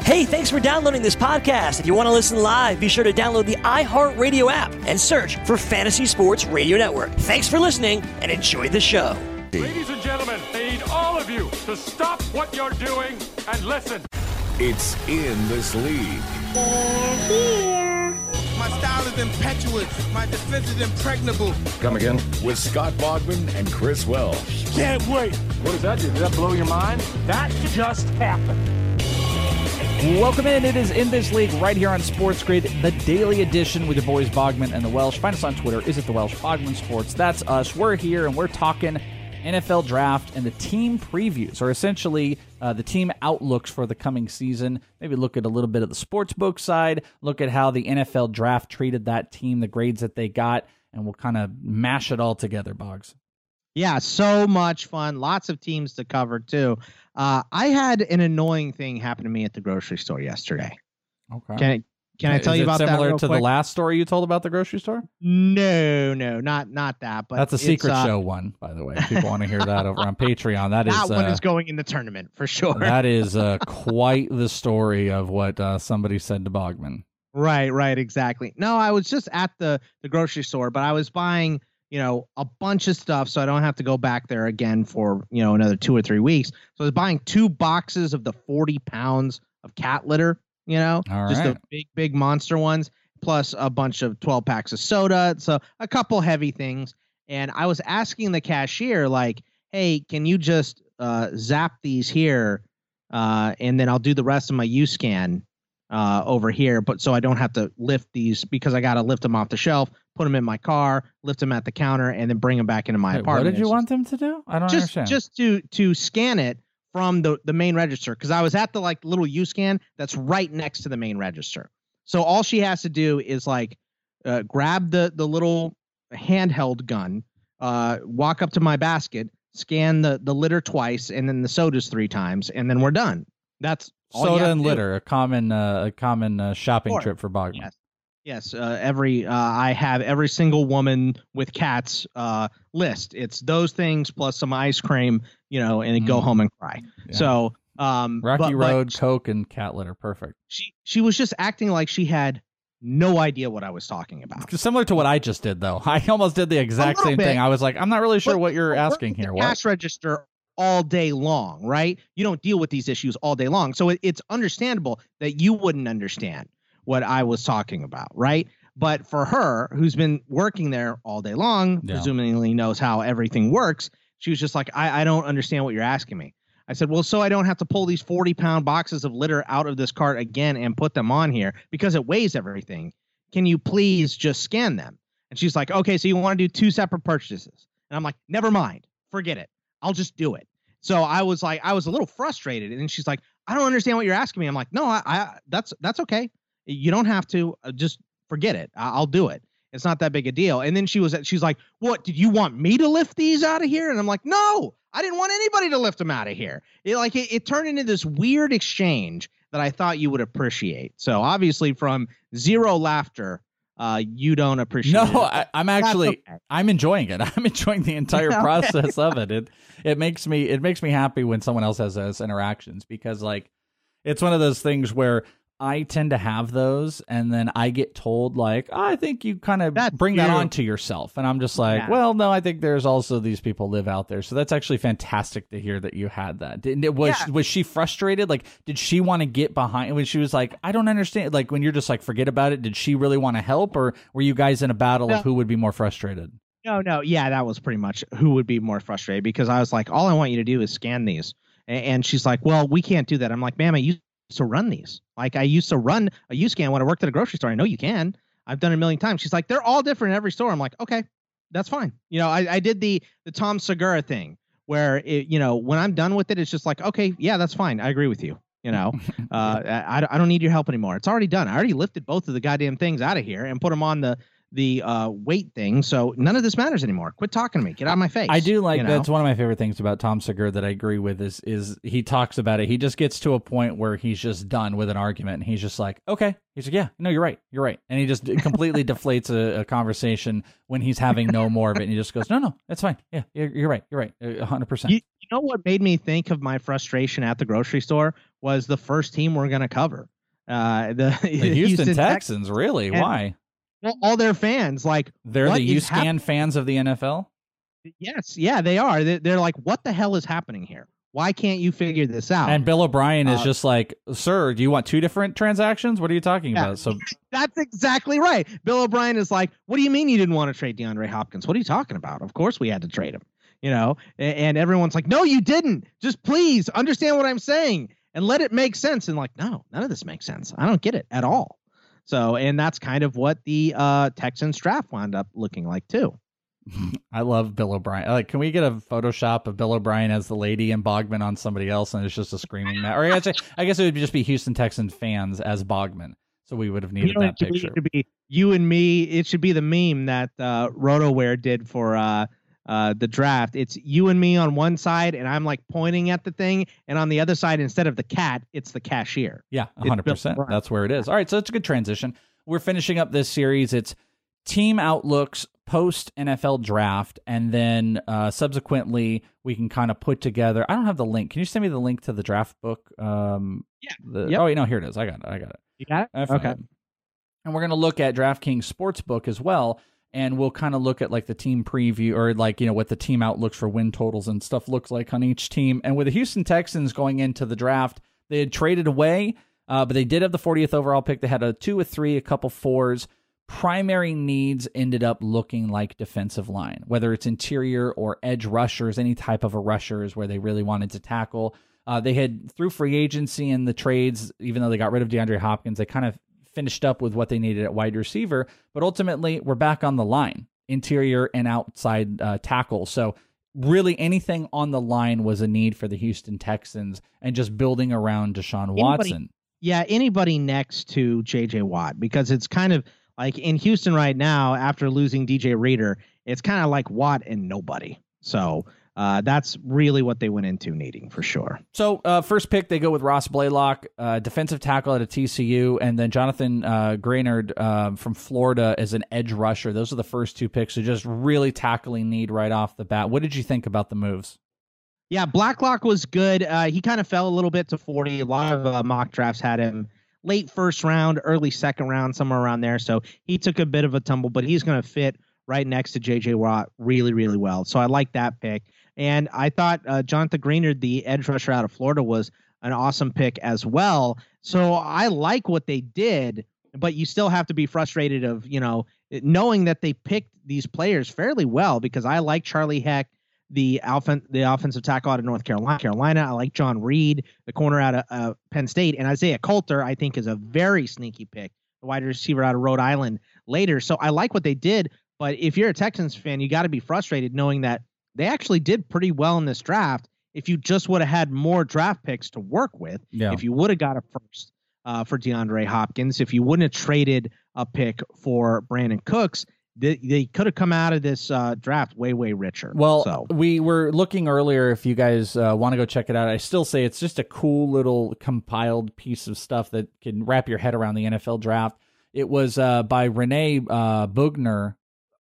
Hey, thanks for downloading this podcast. If you want to listen live, be sure to download the iHeartRadio app and search for Fantasy Sports Radio Network. Thanks for listening and enjoy the show. Ladies and gentlemen, I need all of you to stop what you're doing and listen. It's In This League. They're here. My style is impetuous. My defense is impregnable. Come again? With Scott Bogman and Chris Welsh. Can't wait. What does that do? Did that blow your mind? That just happened. Welcome in. It is In This League right here on Sports Grid, the daily edition with your boys Bogman and the Welsh. Find us on Twitter. Is it the Welsh? Bogman Sports. That's us. We're here and we're talking NFL draft and the team previews, or essentially the team outlooks for the coming season. Maybe look at a little bit of the sports book side, look at how the NFL draft treated that team, the grades that they got, and we'll kind of mash it all together, Boggs. Yeah, so much fun. Lots of teams to cover, too. I had an annoying thing happen to me at the grocery store yesterday. Okay. Can I tell you about that? Similar to quick? the last story you told about the grocery store? No, not that. But that's a secret show one, by the way. If people want to hear that over on Patreon. That one is going in the tournament for sure. That is quite the story of what somebody said to Bogman. Right, exactly. No, I was just at the grocery store, but I was buying, a bunch of stuff so I don't have to go back there again for, another 2 or 3 weeks. So I was buying 2 boxes of the 40 pounds of cat litter, All just right. the big monster ones, plus a bunch of 12 packs of soda. So a couple heavy things. And I was asking the cashier, like, hey, can you just zap these here? And then I'll do the rest of my U-scan over here, but so I don't have to lift these because I got to lift them off the shelf, put them in my car, lift them at the counter, and then bring them back into my apartment. What did you want them to do? I don't understand. Just to scan it from the main register, because I was at the little U-scan that's right next to the main register. So all she has to do is grab the little handheld gun, walk up to my basket, scan the litter twice, and then the sodas 3 times, and then we're done. That's all soda and litter, a common shopping trip for Bogman. Yes. I have every single woman with cats list. It's those things plus some ice cream, and then go home and cry. Yeah. So Rocky Road, Coke, and cat litter, perfect. She was just acting like she had no idea what I was talking about. Similar to what I just did, though. I almost did the exact same thing. I was like, I'm not really sure what you're asking here. What? Cash register all day long, right? You don't deal with these issues all day long. So it's understandable that you wouldn't understand what I was talking about, right? But for her, who's been working there all day long, presumably knows how everything works, she was just like, I don't understand what you're asking me. I said, well, so I don't have to pull these 40-pound boxes of litter out of this cart again and put them on here because it weighs everything. Can you please just scan them? And she's like, okay, so you want to do 2 separate purchases. And I'm like, never mind. Forget it. I'll just do it. So I was a little frustrated. And she's like, I don't understand what you're asking me. I'm like, no, that's okay. You don't have to. Just forget it. I'll do it. It's not that big a deal. And then she's like, what, did you want me to lift these out of here? And I'm like, no, I didn't want anybody to lift them out of here. It turned into this weird exchange that I thought you would appreciate. So obviously from zero laughter, you don't appreciate it. No, I'm enjoying it. I'm enjoying the entire process of it. It makes me happy when someone else has those interactions because it's one of those things where I tend to have those, and then I get told, I think you kind of bring that onto yourself. And I'm just like, well, no, I think there's also these people live out there. So that's actually fantastic to hear that you had that. Was she frustrated? Did she want to get behind when she was like, I don't understand? When you're just like, forget about it. Did she really want to help, or were you guys in a battle of who would be more frustrated? No. Yeah, that was pretty much who would be more frustrated because I was like, all I want you to do is scan these. And she's like, well, we can't do that. I'm like, ma'am, I used to run these. I used to run a U-scan when I worked at a grocery store. I know you can. I've done it a million times. She's like, they're all different in every store. I'm like, okay, that's fine. I did the Tom Segura thing where when I'm done with it, it's just like, okay, yeah, that's fine. I agree with you. I don't need your help anymore. It's already done. I already lifted both of the goddamn things out of here and put them on the weight thing. So none of this matters anymore. Quit talking to me. Get out of my face. I do like that's one of my favorite things about Tom Segura that I agree with is he talks about it. He just gets to a point where he's just done with an argument and he's just like, okay. He's like, yeah, no, you're right. And he just completely deflates a conversation when he's having no more of it. And he just goes, no, it's fine. Yeah, you're right. 100%. You know what made me think of my frustration at the grocery store was the first team we're going to cover. The Houston Texans, really? Why? Well, all their fans, like, they're the UScan fans of the NFL? Yes, yeah, they are. They're like, what the hell is happening here? Why can't you figure this out? And Bill O'Brien is just like, sir, do you want 2 different transactions? What are you talking about? So that's exactly right. Bill O'Brien is like, what do you mean you didn't want to trade DeAndre Hopkins? What are you talking about? Of course we had to trade him, and everyone's like, no, you didn't. Just please understand what I'm saying and let it make sense. And like, no, none of this makes sense. I don't get it at all. So, and that's kind of what the Texans draft wound up looking like too. I love Bill O'Brien. Like, can we get a Photoshop of Bill O'Brien as the lady and Bogman on somebody else, and it's just a screaming match? Or I guess it would just be Houston Texans fans as Bogman. So we would have needed that picture. It should be you and me. It should be the meme that RotoWare did for the draft. It's you and me on one side, and I'm like pointing at the thing, and on the other side, instead of the cat, it's the cashier. Yeah, 100%. That's where it is. All right, so it's a good transition. We're finishing up this series. It's team outlooks post NFL draft, and then subsequently we can kind of put together. I don't have the link. Can you send me the link to the draft book? Yeah. Oh, wait, no, here it is. I got it. You got it? Okay. And we're going to look at DraftKings Sportsbook as well, and we'll kind of look at like the team preview, or like, what the team outlooks for win totals and stuff looks like on each team. And with the Houston Texans going into the draft, they had traded away, but they did have the 40th overall pick. They had a 2, a 3, a couple 4s. Primary needs ended up looking like defensive line, whether it's interior or edge rushers, any type of a rushers where they really wanted to tackle. They had, through free agency and the trades, even though they got rid of DeAndre Hopkins, they kind of finished up with what they needed at wide receiver. But ultimately, we're back on the line, interior and outside tackle. So really anything on the line was a need for the Houston Texans, and just building around Deshaun Watson. Anybody next to J.J. Watt, because it's kind of like in Houston right now, after losing DJ Reader, it's kind of like Watt and nobody. So that's really what they went into needing for sure. So first pick, they go with Ross Blaylock, defensive tackle at a TCU, and then Jonathan Graynard from Florida as an edge rusher. Those are the first 2 picks. So just really tackling need right off the bat. What did you think about the moves? Yeah, Blacklock was good. He kind of fell a little bit to 40. A lot of mock drafts had him late first round, early second round, somewhere around there. So he took a bit of a tumble, but he's going to fit right next to J.J. Watt really, really well. So I like that pick. And I thought Jonathan Graynard, the edge rusher out of Florida, was an awesome pick as well. So I like what they did, but you still have to be frustrated of, knowing that they picked these players fairly well, because I like Charlie Heck, the offensive tackle out of North Carolina. I like John Reed, the corner out of Penn State. And Isaiah Coulter, I think, is a very sneaky pick, the wide receiver out of Rhode Island later. So I like what they did. But if you're a Texans fan, you got to be frustrated knowing that they actually did pretty well in this draft. If you just would have had more draft picks to work with, if you would have got a first for DeAndre Hopkins, if you wouldn't have traded a pick for Brandon Cooks, they could have come out of this draft way, way richer. Well, we were looking earlier. If you guys want to go check it out, I still say it's just a cool little compiled piece of stuff that can wrap your head around the NFL draft. It was by Renee Bugner,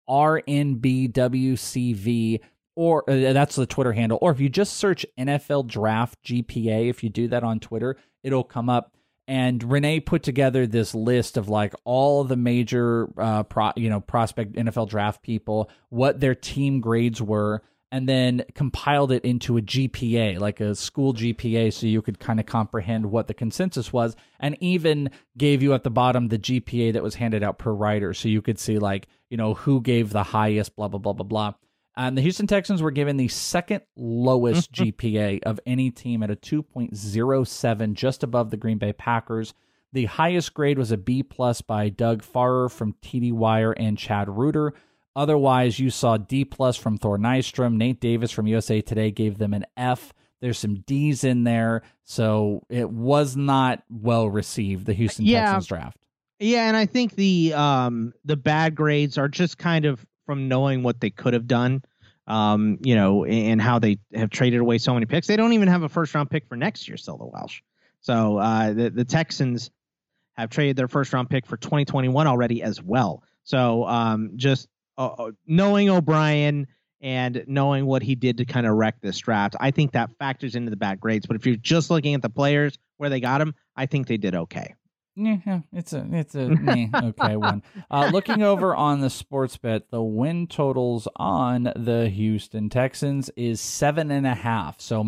RNBWCV, or that's the Twitter handle. Or if you just search NFL Draft GPA, if you do that on Twitter, it'll come up. And Renee put together this list of like all the major, prospect NFL draft people, what their team grades were, and then compiled it into a GPA, like a school GPA, so you could kind of comprehend what the consensus was, and even gave you at the bottom the GPA that was handed out per writer, so you could see like, who gave the highest, blah, blah, blah, blah, blah. And the Houston Texans were given the second lowest GPA of any team at a 2.07, just above the Green Bay Packers. The highest grade was a B+ by Doug Farrer from TD Wire and Chad Reuter. Otherwise, you saw D+ from Thor Nystrom. Nate Davis from USA Today gave them an F. There's some D's in there. So it was not well received, the Houston Texans draft. Yeah, and I think the bad grades are just kind of from knowing what they could have done, and how they have traded away so many picks. They don't even have a first-round pick for next year still, the Welsh. So the Texans have traded their first-round pick for 2021 already as well. So just knowing O'Brien and knowing what he did to kind of wreck this draft, I think that factors into the bad grades. But if you're just looking at the players, where they got him, I think they did okay. Yeah, it's a okay one. Looking over on the sports bet, the win totals on the Houston Texans is 7.5. So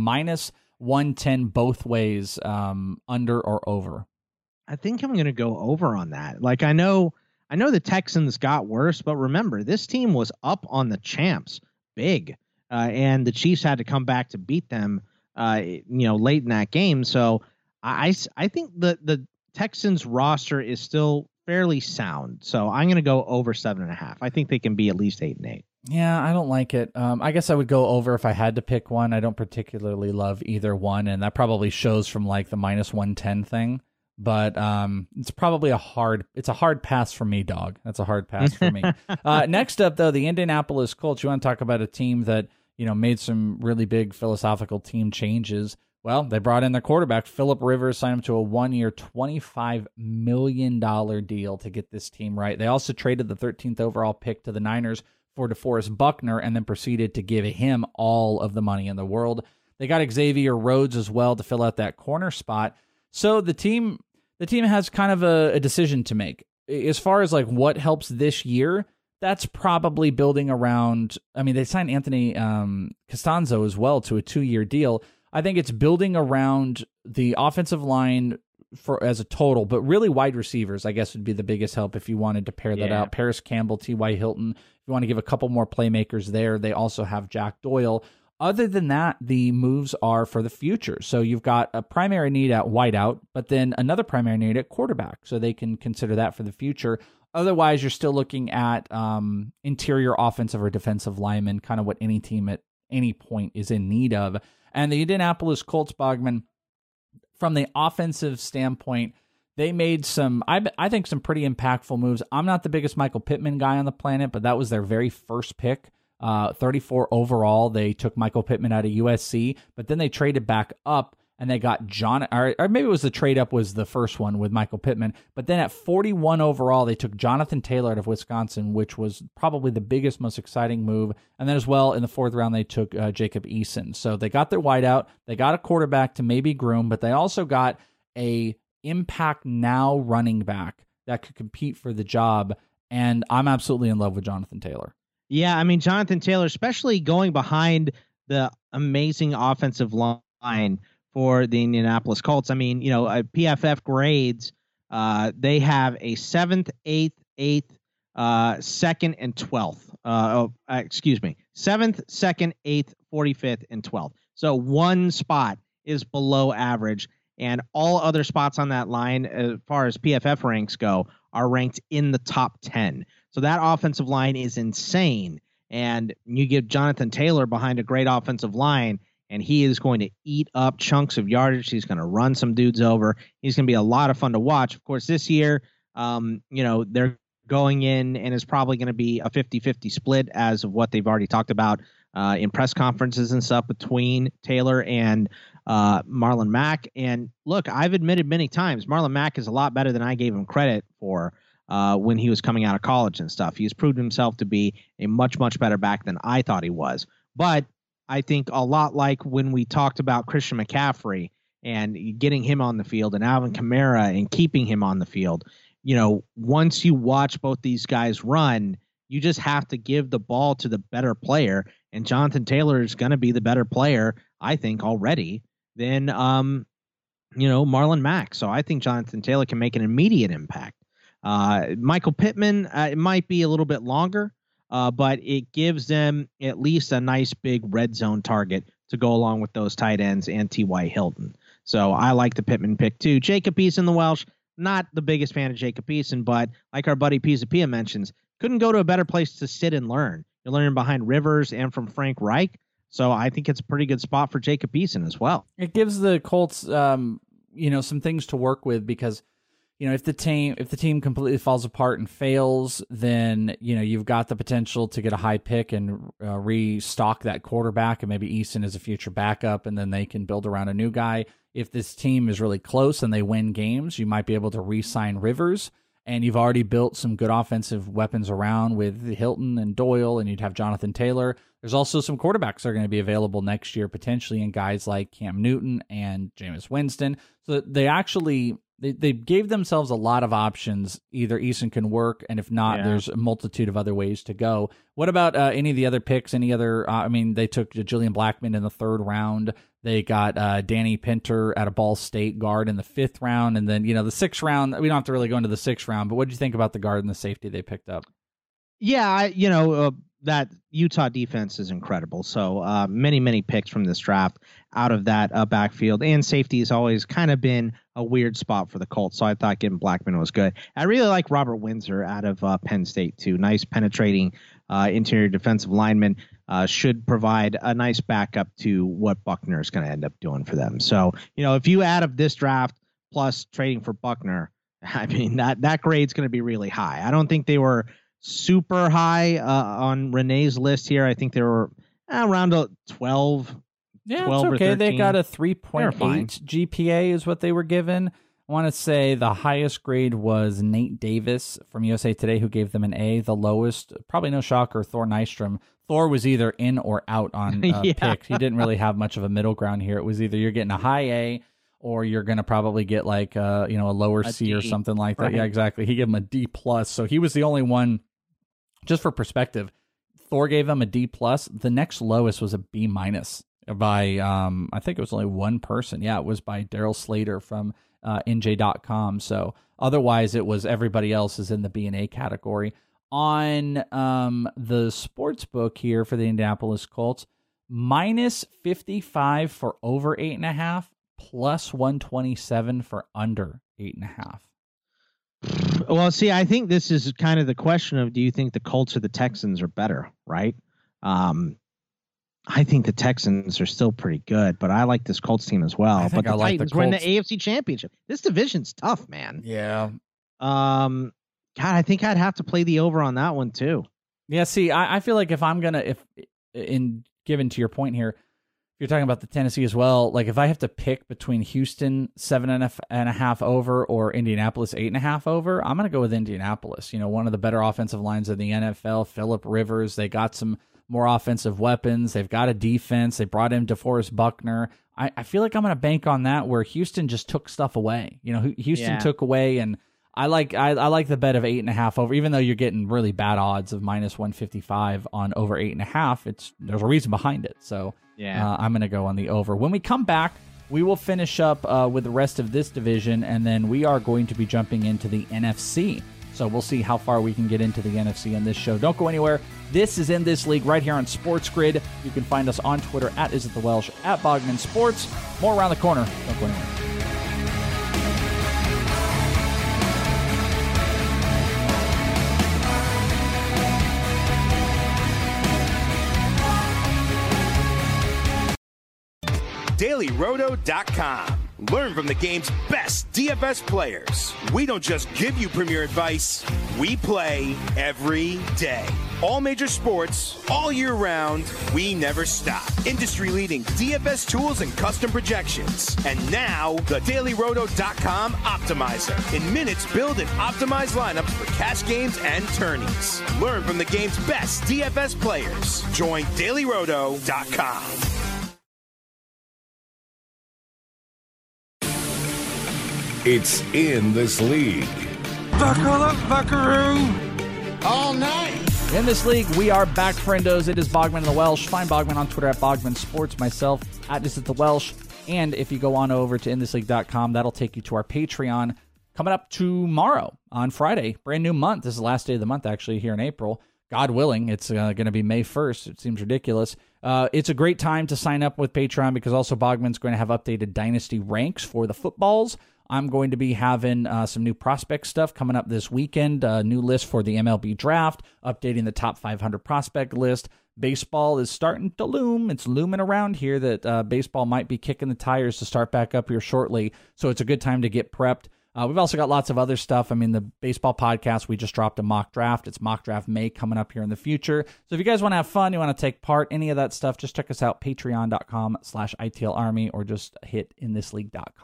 -110 both ways, under or over. I think I'm going to go over on that. Like, I know the Texans got worse, but remember, this team was up on the champs big, and the Chiefs had to come back to beat them, late in that game. So I think the Texans roster is still fairly sound. So I'm going to go over 7.5. I think they can be at least 8-8. Yeah, I don't like it. I guess I would go over if I had to pick one. I don't particularly love either one, and that probably shows from like the -110 thing. But it's probably a hard pass for me, dog. That's a hard pass for me. Next up, though, the Indianapolis Colts. You want to talk about a team that made some really big philosophical team changes. Well, they brought in their quarterback, Phillip Rivers, signed him to a 1-year, $25 million deal to get this team right. They also traded the 13th overall pick to the Niners for DeForest Buckner and then proceeded to give him all of the money in the world. They got Xavier Rhodes as well to fill out that corner spot. So the team has kind of a decision to make. As far as like what helps this year, that's probably building around, they signed Anthony Costanzo as well to a 2-year deal. I think it's building around the offensive line as a total, but really wide receivers, I guess, would be the biggest help if you wanted to pair that out. Paris Campbell, T.Y. Hilton. If you want to give a couple more playmakers there, they also have Jack Doyle. Other than that, the moves are for the future. So you've got a primary need at wideout, but then another primary need at quarterback. So they can consider that for the future. Otherwise, you're still looking at interior offensive or defensive linemen, kind of what any team at any point is in need of. And the Indianapolis Colts, Bogman, from the offensive standpoint, they made some, I think, some pretty impactful moves. I'm not the biggest Michael Pittman guy on the planet, but that was their very first pick. 34 overall. They took Michael Pittman out of USC, but then they traded back up and they got or maybe it was the trade up was the first one with Michael Pittman. But then at 41 overall, they took Jonathan Taylor out of Wisconsin, which was probably the biggest, most exciting move. And then as well, in the 4th round, they took Jacob Eason. So they got their wideout. They got a quarterback to maybe groom, but they also got a impact now running back that could compete for the job. And I'm absolutely in love with Jonathan Taylor. Yeah, Jonathan Taylor, especially going behind the amazing offensive line for the Indianapolis Colts. PFF grades, they have a 7th, 8th, 2nd, and 12th. 7th, 2nd, 8th, 45th, and 12th. So one spot is below average, and all other spots on that line, as far as PFF ranks go, are ranked in the top 10. So that offensive line is insane. And you give Jonathan Taylor behind a great offensive line, and he is going to eat up chunks of yardage. He's going to run some dudes over. He's going to be a lot of fun to watch. Of course, this year, they're going in, and it's probably going to be a 50-50 split as of what they've already talked about in press conferences and stuff between Taylor and Marlon Mack. And look, I've admitted many times, Marlon Mack is a lot better than I gave him credit for when he was coming out of college and stuff. He's proved himself to be a much, much better back than I thought he was. But I think a lot like when we talked about Christian McCaffrey and getting him on the field and Alvin Kamara and keeping him on the field, once you watch both these guys run, you just have to give the ball to the better player. And Jonathan Taylor is going to be the better player, I think, already than, Marlon Mack. So I think Jonathan Taylor can make an immediate impact. Michael Pittman, it might be a little bit longer, but it gives them at least a nice big red zone target to go along with those tight ends and T.Y. Hilton. So I like the Pittman pick too. Jacob Eason, the Welsh, not the biggest fan of Jacob Eason, but like our buddy Pizapia mentions, couldn't go to a better place to sit and learn. You're learning behind Rivers and from Frank Reich. So I think it's a pretty good spot for Jacob Eason as well. It gives the Colts, some things to work with because, if the team completely falls apart and fails, then, you've got the potential to get a high pick and restock that quarterback, and maybe Eason is a future backup, and then they can build around a new guy. If this team is really close and they win games, you might be able to re-sign Rivers. and you've already built some good offensive weapons around with Hilton and Doyle, and you'd have Jonathan Taylor. There's also some quarterbacks that are going to be available next year, potentially, and guys like Cam Newton and Jameis Winston. So they actually they gave themselves a lot of options. Either Eason can work, and if not, there's a multitude of other ways to go. What about any of the other picks? Any other? They took Julian Blackmon in the 3rd round. They got Danny Pinter at a Ball State guard in the 5th round, and then the 6th round. We don't have to really go into the 6th round, but what did you think about the guard and the safety they picked up? Yeah, that Utah defense is incredible. So many picks from this draft out of that backfield, and safety has always kind of been a weird spot for the Colts. So I thought getting Blackmon was good. I really like Robert Windsor out of Penn State too. Nice penetrating interior defensive lineman. Should provide a nice backup to what Buckner is going to end up doing for them. So, if you add up this draft plus trading for Buckner, I mean, that grade's going to be really high. I don't think they were super high on Renee's list here. I think they were around a 12. Yeah, 12 it's okay. Or 13. They got a 3.8 GPA is what they were given. I want to say the highest grade was Nate Davis from USA Today, who gave them an A. The lowest, probably no shocker, Thor Nystrom. Thor was either in or out on picks. He didn't really have much of a middle ground here. It was either you're getting a high A or you're going to probably get like a lower C D, or something like that. Right. Yeah, exactly. He gave him a D+. So he was the only one. Just for perspective, Thor gave him a D+. The next lowest was a B- by I think it was only one person. Yeah, it was by Daryl Slater from NJ.com. So otherwise, it was everybody else is in the B and A category. On the sports book here for the Indianapolis Colts, -55 for over 8.5, plus 127 for under 8.5. Well, see, I think this is kind of the question of, do you think the Colts or the Texans are better, right? I think the Texans are still pretty good, but I like this Colts team as well. But the Titans were in the AFC Championship. This division's tough, man. Yeah. God, I think I'd have to play the over on that one too. Yeah, see, I feel like if I'm gonna, given to your point here, if you're talking about the Tennessee as well, like if I have to pick between Houston 7.5 over or Indianapolis 8.5 over, I'm gonna go with Indianapolis. One of the better offensive lines in the NFL. Phillip Rivers, they got some more offensive weapons. They've got a defense. They brought in DeForest Buckner. I feel like I'm gonna bank on that, where Houston just took stuff away. Houston took away, and I like the bet of 8.5 over, even though you're getting really bad odds of -155 on over 8.5. There's a reason behind it. So I'm going to go on the over. When we come back, we will finish up with the rest of this division, and then we are going to be jumping into the NFC. So we'll see how far we can get into the NFC in this show. Don't go anywhere. This is In This League right here on Sports Grid. You can find us on Twitter at @IsItTheWelsh, @BogmanSports. More around the corner. Don't go anywhere. DailyRoto.com. Learn from the game's best DFS players. We don't just give you premier advice, we play every day. All major sports, all year round, we never stop. Industry-leading DFS tools and custom projections. And now, the DailyRoto.com Optimizer. In minutes, build and optimize lineups for cash games and tourneys. Learn from the game's best DFS players. Join DailyRoto.com. It's In This League. Buckle up, buckaroo! All night! In This League, we are back, friendos. It is Bogman and the Welsh. Find Bogman on Twitter at BogmanSports, myself at @IsItTheWelsh. And if you go on over to inthisleague.com, that'll take you to our Patreon. Coming up tomorrow on Friday, brand new month. This is the last day of the month, actually, here in April. God willing, it's going to be May 1st. It seems ridiculous. It's a great time to sign up with Patreon because also Bogman's going to have updated Dynasty ranks for the footballs. I'm going to be having some new prospect stuff coming up this weekend, a new list for the MLB draft, updating the top 500 prospect list. Baseball is starting to loom. It's looming around here that baseball might be kicking the tires to start back up here shortly, so it's a good time to get prepped. We've also got lots of other stuff. I mean, the baseball podcast, we just dropped a mock draft. It's Mock Draft May coming up here in the future. So if you guys want to have fun, you want to take part, any of that stuff, just check us out, patreon.com/ITLArmy, or just hit inthisleague.com.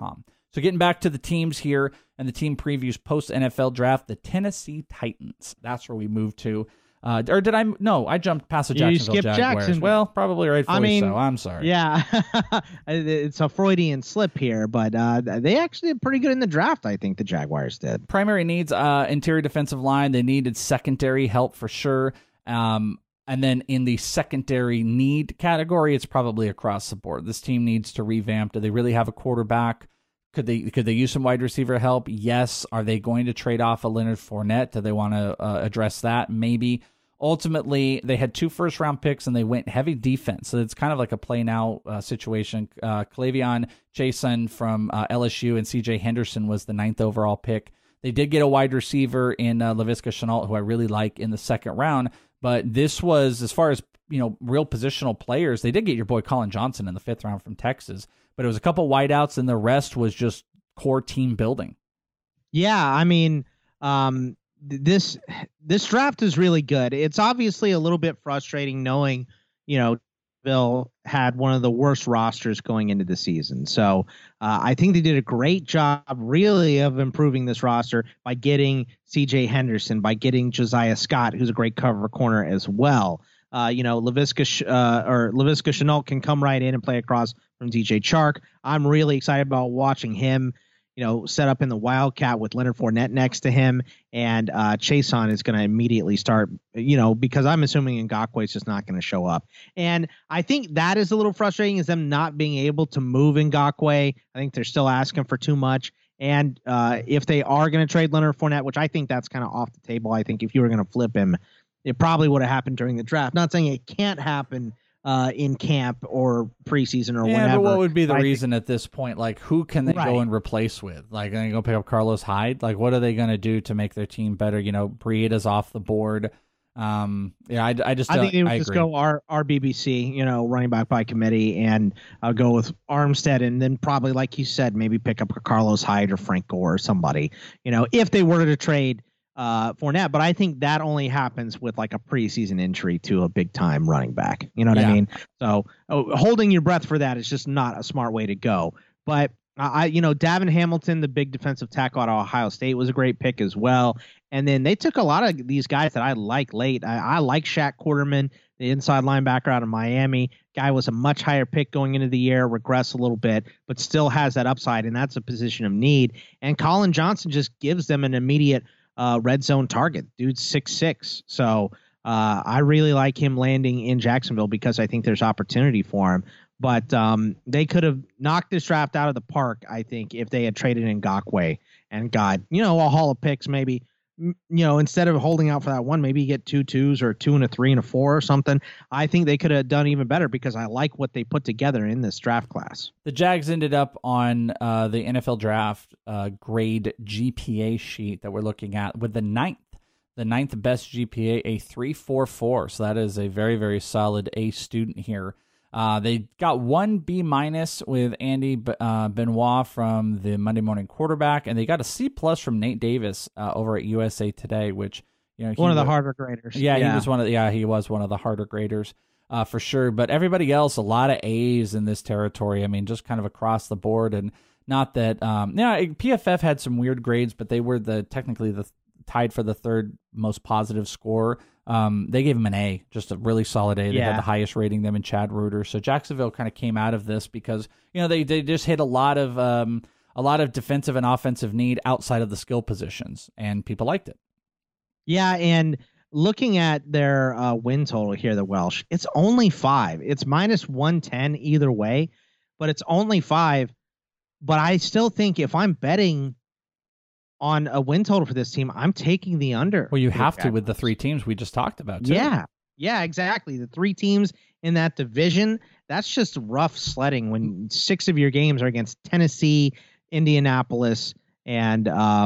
So getting back to the teams here and the team previews post-NFL draft, the Tennessee Titans. That's where we moved to. Or did I? No, I jumped past the Jacksonville Jaguars. Jacksonville. Well, probably rightfully so. I'm sorry. Yeah, it's a Freudian slip here, but they actually did pretty good in the draft, I think the Jaguars did. Primary needs, interior defensive line. They needed secondary help for sure. And then in the secondary need category, it's probably across the board. This team needs to revamp. Do they really have a quarterback? Could they use some wide receiver help? Yes. Are they going to trade off a Leonard Fournette? Do they want to address that? Maybe. Ultimately, they had 2 first-round picks, and they went heavy defense. So it's kind of like a play-now situation. K'Lavon Chaisson from LSU and C.J. Henderson was the 9th overall pick. They did get a wide receiver in Laviska Shenault, who I really like, in the 2nd round. But this was, as far as real positional players, they did get your boy Colin Johnson in the 5th round from Texas. But it was a couple wideouts, and the rest was just core team building. Yeah, I mean, this draft is really good. It's obviously a little bit frustrating knowing, Bill had one of the worst rosters going into the season. So I think they did a great job, really, of improving this roster by getting C.J. Henderson, by getting Josiah Scott, who's a great cover corner as well. Laviska Shenault can come right in and play across from DJ Chark. I'm really excited about watching him, set up in the Wildcat with Leonard Fournette next to him, and Chaisson is going to immediately start, because I'm assuming Ngakoue is just not going to show up. And I think that is a little frustrating, is them not being able to move Ngakoue. I think they're still asking for too much. And if they are going to trade Leonard Fournette, which I think that's kind of off the table, I think if you were going to flip him, it probably would have happened during the draft. Not saying it can't happen in camp or preseason or whenever. But what would be the reason at this point? Like, who can they go and replace with? Like, are they go pick up Carlos Hyde? Like, what are they going to do to make their team better? Breeda's off the board. I think they would just go RBBC, running back by committee, and go with Armstead, and then probably, like you said, maybe pick up a Carlos Hyde or Frank Gore or somebody, if they were to trade Fournette. But I think that only happens with like a preseason entry to a big time running back. You know what I mean? So holding your breath for that is just not a smart way to go. But Davin Hamilton, the big defensive tackle out of Ohio State, was a great pick as well. And then they took a lot of these guys that I like late. I like Shaq Quarterman, the inside linebacker out of Miami. Guy was a much higher pick going into the year, regressed a little bit, but still has that upside, and that's a position of need. And Colin Johnson just gives them an immediate red zone target. Dude's 6'6". So I really like him landing in Jacksonville because I think there's opportunity for him. But they could have knocked this draft out of the park, I think, if they had traded Ngakoue and got, a haul of picks maybe. Instead of holding out for that one, maybe you get 2 2s or 2 and a 3 and a 4 or something. I think they could have done even better because I like what they put together in this draft class. The Jags ended up on the NFL draft grade GPA sheet that we're looking at with the ninth best GPA, a 3.44. So that is a very, very solid A student here. They got 1 B- with Andy Benoit from the Monday Morning Quarterback, and they got a C+ from Nate Davis over at USA Today, which one of the harder graders. He was one of the harder graders for sure. But everybody else, a lot of A's in this territory. I mean, just kind of across the board, and not that PFF had some weird grades, but they were technically tied for the 3rd most positive score. They gave him an A, just a really solid A. They had the highest rating them in Chad Reuter. So Jacksonville kind of came out of this because they just hit a lot of defensive and offensive need outside of the skill positions, and people liked it. Yeah, and looking at their win total here, the Welsh, it's only 5. It's -110 either way, but it's only 5. But I still think if I'm betting on a win total for this team, I'm taking the under. Well, you have to with the 3 teams we just talked about, too. Yeah, exactly. The 3 teams in that division, that's just rough sledding when 6 of your games are against Tennessee, Indianapolis, and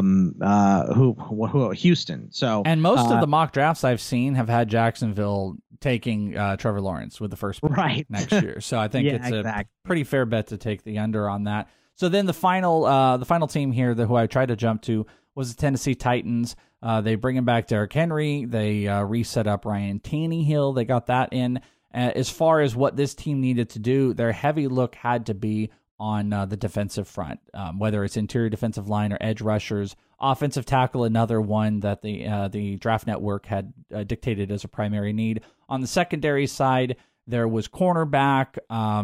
Houston. So, and most of the mock drafts I've seen have had Jacksonville taking Trevor Lawrence with the first pick next year. So I think it's a pretty fair bet to take the under on that. So then the final team here, who I tried to jump to, was the Tennessee Titans. They bring him back Derrick Henry. They reset up Ryan Tannehill. They got that in. As far as what this team needed to do, their heavy look had to be on the defensive front, whether it's interior defensive line or edge rushers. Offensive tackle, another one that the Draft Network had dictated as a primary need. On the secondary side, there was cornerback.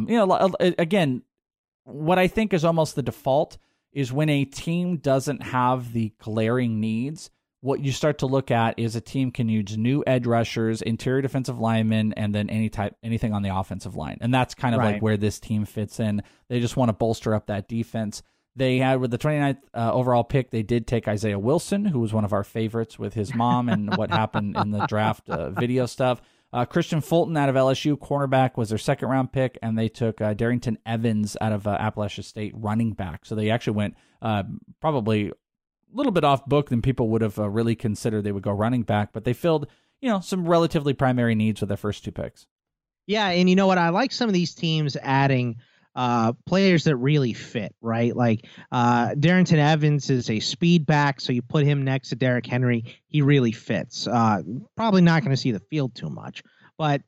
Again, what I think is almost the default is when a team doesn't have the glaring needs, what you start to look at is a team can use new edge rushers, interior defensive linemen, and then anything on the offensive line. And that's kind of like where this team fits in. They just want to bolster up that defense. They had, with the 29th overall pick, they did take Isaiah Wilson, who was one of our favorites with his mom and what happened in the draft video stuff. Christian Fulton out of LSU, cornerback, was their second-round pick, and they took Darrington Evans out of Appalachia State, running back. So they actually went probably a little bit off book than people would have really considered they would go running back, but they filled some relatively primary needs with their first 2 picks. Yeah, and you know what? I like some of these teams adding players that really fit, right? Like Darrington Evans is a speed back, so you put him next to Derrick Henry, he really fits. Probably not going to see the field too much, but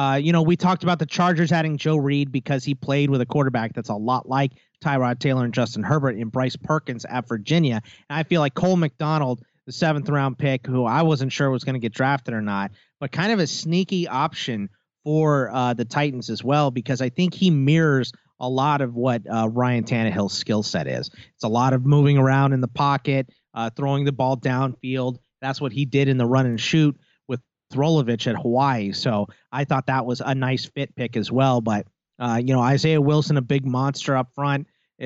we talked about the Chargers adding Joe Reed because he played with a quarterback that's a lot like Tyrod Taylor and Justin Herbert and Bryce Perkins at Virginia. And I feel like Cole McDonald, the 7th round pick, who I wasn't sure was going to get drafted or not, but kind of a sneaky option for the Titans as well, because I think he mirrors a lot of what Ryan Tannehill's skill set is. It's a lot of moving around in the pocket, throwing the ball downfield. That's what he did in the run and shoot with Throlovich at Hawaii. So I thought that was a nice fit pick as well. But, Isaiah Wilson, a big monster up front,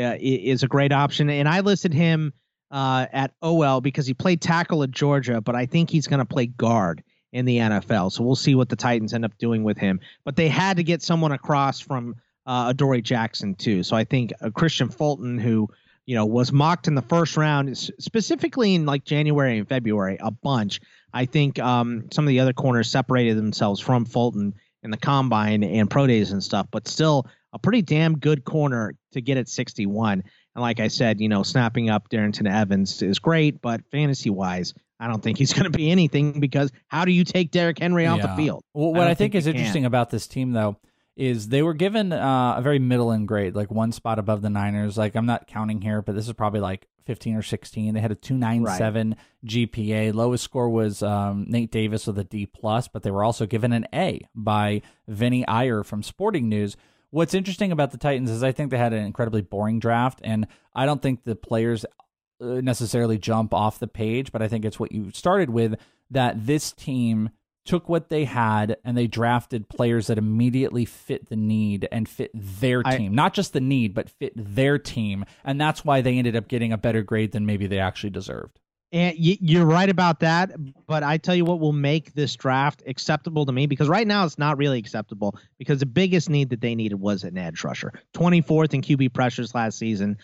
is a great option. And I listed him at OL because he played tackle at Georgia, but I think he's going to play guard in the NFL. So we'll see what the Titans end up doing with him. But they had to get someone across from Adoree Jackson too. So I think Christian Fulton, who was mocked in the first round, specifically in like January and February, a bunch. I think some of the other corners separated themselves from Fulton in the combine and pro days and stuff, but still a pretty damn good corner to get at 61. And like I said, snapping up Darrington Evans is great, but fantasy wise, I don't think he's going to be anything, because how do you take Derrick Henry off the field? Well, what I think is interesting about this team, though, is they were given a very middle-in grade, like one spot above the Niners. Like, I'm not counting here, but this is probably like 15 or 16. They had a 297 GPA. Lowest score was Nate Davis with a D+, but they were also given an A by Vinny Iyer from Sporting News. What's interesting about the Titans is I think they had an incredibly boring draft, and I don't think the players necessarily jump off the page, but I think it's what you started with, that this team took what they had and they drafted players that immediately fit the need and fit their team. Not just the need, but fit their team. And that's why they ended up getting a better grade than maybe they actually deserved. And you're right about that, but I tell you what will make this draft acceptable to me, because right now it's not really acceptable, because the biggest need that they needed was an edge rusher. 24th in QB pressures last season.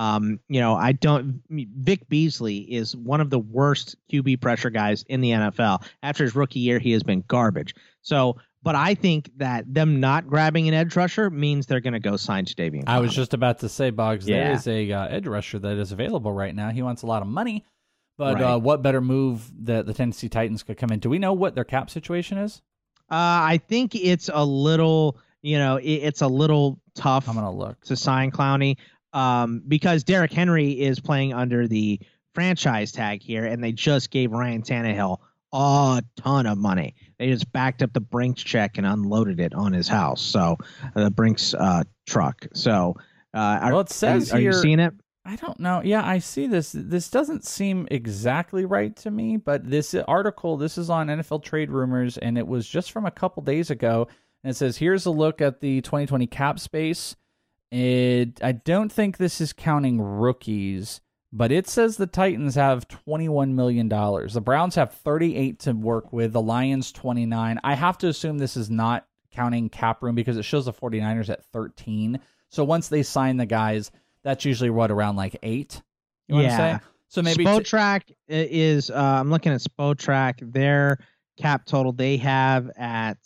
Vic Beasley is one of the worst QB pressure guys in the NFL. After his rookie year, he has been garbage. So, but I think that them not grabbing an edge rusher means they're going to go sign Jadeveon Clowney. I was just about to say, Boggs, there is a edge rusher that is available right now. He wants a lot of money. But what better move that the Tennessee Titans could come in? Do we know what their cap situation is? I think it's a little, it's a little tough. I'm gonna look to sign Clowney because Derrick Henry is playing under the franchise tag here, and they just gave Ryan Tannehill a ton of money. They just backed up the Brinks check and unloaded it on his house. So the Brinks truck. So it says are you seeing it? I don't know. Yeah, I see this. This doesn't seem exactly right to me, but this article, this is on NFL Trade Rumors, and it was just from a couple days ago, and it says, here's a look at the 2020 cap space. I don't think this is counting rookies, but it says the Titans have $21 million. The Browns have 38 to work with, the Lions 29. I have to assume this is not counting cap room because it shows the 49ers at 13. So once they sign the guys, that's usually around like 8. You want to say? So maybe Spotrac is. I'm looking at Spotrac. Their cap total they have at.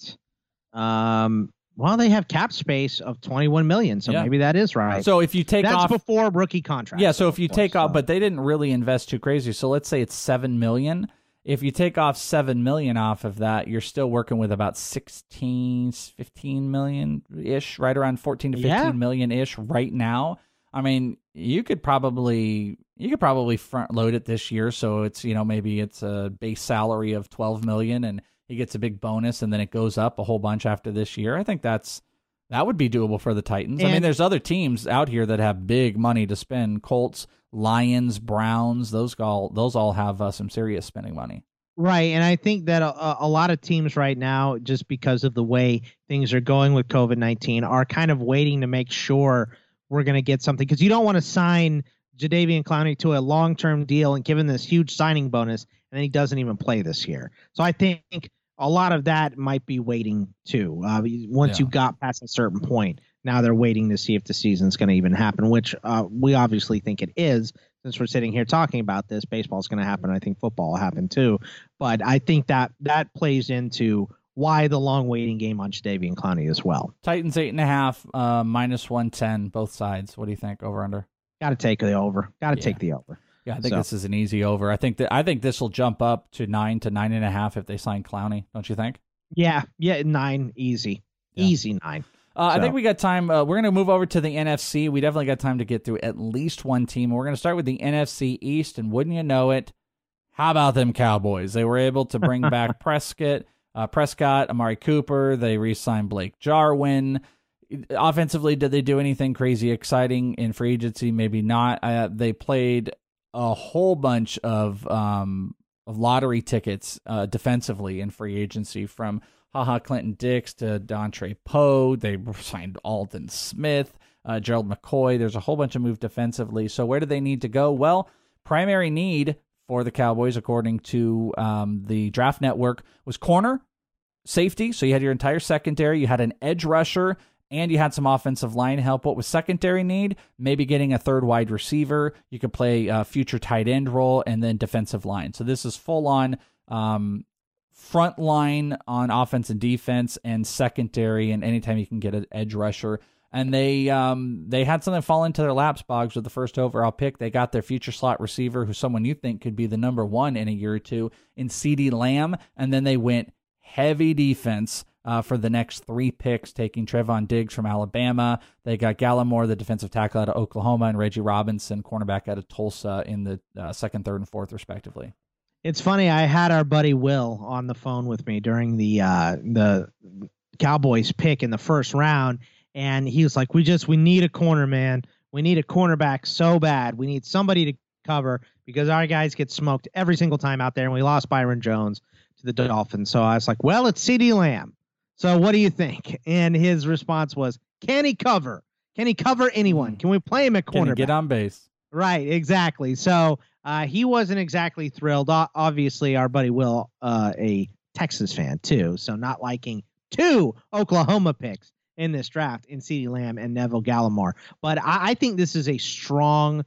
They have cap space of $21 million. So maybe that is right. So if you take that's off before rookie contract. Yeah. So if you take off, but they didn't really invest too crazy. So let's say it's $7 million. If you take off $7 million off of that, you're still working with about 15 million ish, right around 14 to 15 million ish right now. I mean, you could probably front load it this year, so it's, maybe it's a base salary of $12 million and he gets a big bonus, and then it goes up a whole bunch after this year. I think that would be doable for the Titans. I mean, there's other teams out here that have big money to spend. Colts, Lions, Browns, those all have some serious spending money. Right, and I think that a lot of teams right now, just because of the way things are going with COVID-19, are kind of waiting to make sure we're going to get something, because you don't want to sign Jadeveon Clowney to a long-term deal and give him this huge signing bonus, and then he doesn't even play this year. So I think a lot of that might be waiting too. Once you got past a certain point, now they're waiting to see if the season's going to even happen, which we obviously think it is. Since we're sitting here talking about this, baseball's going to happen. I think football will happen too. But I think that plays into why the long waiting game on Jadeveon Clowney as well. Titans 8.5, minus 110, both sides. What do you think? Over under? Got to take the over. Take the over. Yeah, I think this is an easy over. I think this will jump up to 9 to 9.5 if they sign Clowney. Don't you think? Yeah, 9, easy, easy 9. I think we got time. We're going to move over to the NFC. We definitely got time to get through at least one team. We're going to start with the NFC East, and wouldn't you know it, how about them Cowboys? They were able to bring back Prescott, Amari Cooper. They re-signed Blake Jarwin. Offensively, did they do anything crazy exciting in free agency? Maybe not. They played a whole bunch of lottery tickets defensively in free agency, from Clinton Dix to Dontre Poe. They signed Aldon Smith, Gerald McCoy. There's a whole bunch of moves defensively. So where do they need to go? Well, primary need for the Cowboys, according to the Draft Network, was corner, safety. So you had your entire secondary. You had an edge rusher, and you had some offensive line help. What was secondary need? Maybe getting a third wide receiver. You could play a future tight end role, and then defensive line. So this is full on front line on offense and defense, and secondary, and anytime you can get an edge rusher. And they had something fall into their laps, Boggs, with the first overall pick. They got their future slot receiver, who's someone you think could be the number one in a year or two, in CeeDee Lamb. And then they went heavy defense for the next 3 picks, taking Trevon Diggs from Alabama. They got Gallimore, the defensive tackle out of Oklahoma, and Reggie Robinson, cornerback out of Tulsa, in the 2nd, 3rd, and 4th, respectively. It's funny. I had our buddy Will on the phone with me during the Cowboys pick in the first round, and he was like, "We need a corner, man. We need a cornerback so bad. We need somebody to cover, because our guys get smoked every single time out there, and we lost Byron Jones to the Dolphins." So I was like, "Well, it's CeeDee Lamb. So what do you think?" And his response was, "Can he cover? Can he cover anyone? Can we play him at cornerback? Can he get on base?" Right, exactly. So he wasn't exactly thrilled. Obviously, our buddy Will, a Texas fan too, so not liking 2 Oklahoma picks in this draft, in CeeDee Lamb and Neville Gallimore. But I think this is a strong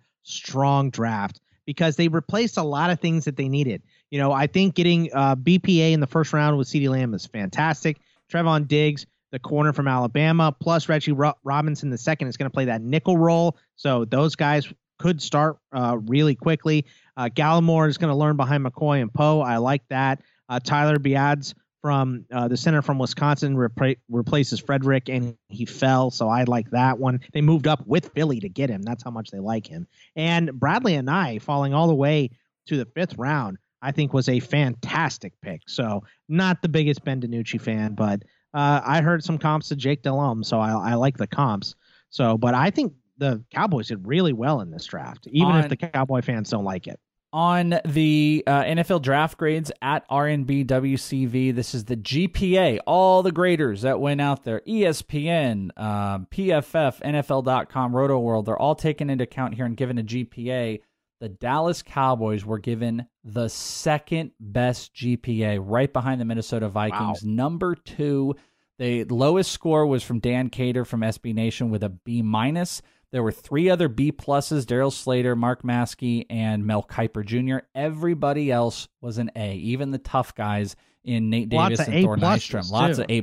draft, because they replaced a lot of things that they needed. I think getting BPA in the first round with CeeDee Lamb is fantastic. Trevon Diggs, the corner from Alabama, plus Reggie Robinson, the second, is going to play that nickel role. So those guys could start really quickly. Gallimore is going to learn behind McCoy and Poe. I like that. Tyler Biadasz from the center from Wisconsin replaces Frederick, and he fell, so I like that one. They moved up with Philly to get him. That's how much they like him. And Bradley Anae falling all the way to the 5th round, I think, was a fantastic pick. So not the biggest Ben DiNucci fan, but I heard some comps to Jake Delhomme, so I like the comps. So, but I think the Cowboys did really well in this draft, even if the Cowboy fans don't like it. On the NFL draft grades at RNBWCV, this is the GPA, all the graders that went out there, ESPN, PFF, NFL.com, RotoWorld, they're all taken into account here and given a GPA. The Dallas Cowboys were given the 2nd best GPA, right behind the Minnesota Vikings. Wow. Number 2, the lowest score was from Dan Cater from SB Nation with a B-. There were 3 other B+, Daryl Slater, Mark Maskey, and Mel Kiper Jr. Everybody else was an A, even the tough guys in Nate Davis and Thor Nystrom. Lots of A+,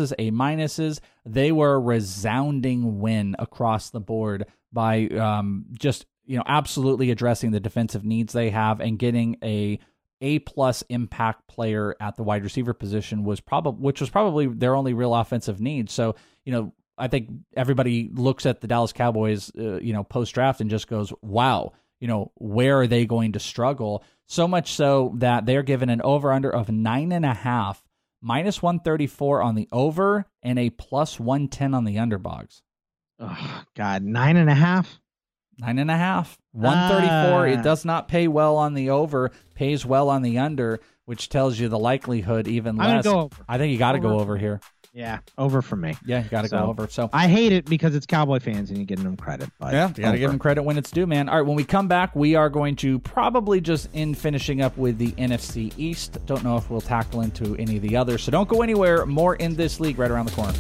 A-. They were a resounding win across the board by just absolutely addressing the defensive needs they have, and getting a A+ impact player at the wide receiver position, which was probably their only real offensive need. So, I think everybody looks at the Dallas Cowboys, post-draft and just goes, wow, where are they going to struggle? So much so that they're given an over-under of 9.5, minus 134 on the over, and a plus 110 on the underdogs. Oh, God, 9.5? 9.5, 134. It does not pay well on the over, pays well on the under, which tells you the likelihood even less. I'm gonna go over. I think you got to go over here. Yeah, over for me. Yeah, you got to go over. So I hate it because it's Cowboy fans and you're giving them credit. But yeah, you got to give them credit when it's due, man. All right, when we come back, we are going to probably just finishing up with the NFC East. Don't know if we'll tackle into any of the others, so don't go anywhere. More In This League right around the corner.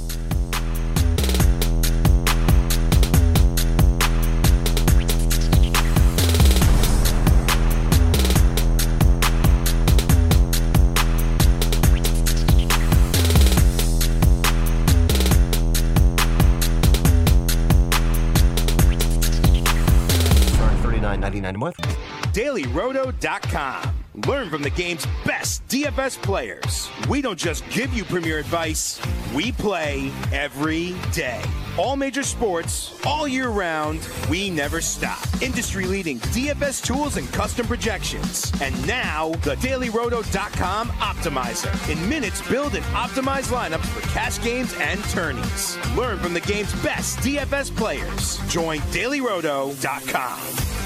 $99 a month. DailyRoto.com. Learn from the game's best DFS players. We don't just give you premier advice, we play every day. All major sports, all year round, we never stop. Industry-leading DFS tools and custom projections. And now, the DailyRoto.com Optimizer. In minutes, build and optimize lineups for cash games and tourneys. Learn from the game's best DFS players. Join DailyRoto.com.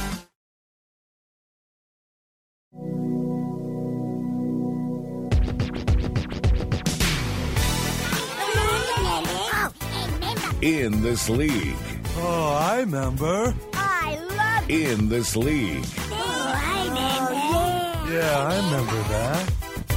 In This League. Oh, I remember. I love In This League. Oh, I remember. Yeah, I remember that.